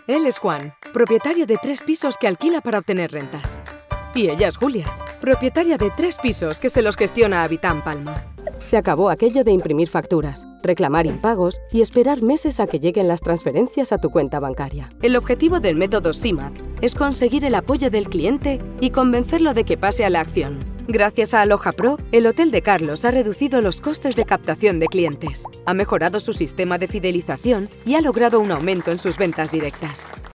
Él es Juan, propietario de 3 pisos que alquila para obtener rentas. Y ella es Julia, propietaria de 3 pisos que se los gestiona Habitam Palma. Se acabó aquello de imprimir facturas, reclamar impagos y esperar meses a que lleguen las transferencias a tu cuenta bancaria. El objetivo del método SIMAC es conseguir el apoyo del cliente y convencerlo de que pase a la acción. Gracias a Aloha Pro, el Hotel de Carlos ha reducido los costes de captación de clientes, ha mejorado su sistema de fidelización y ha logrado un aumento en sus ventas directas.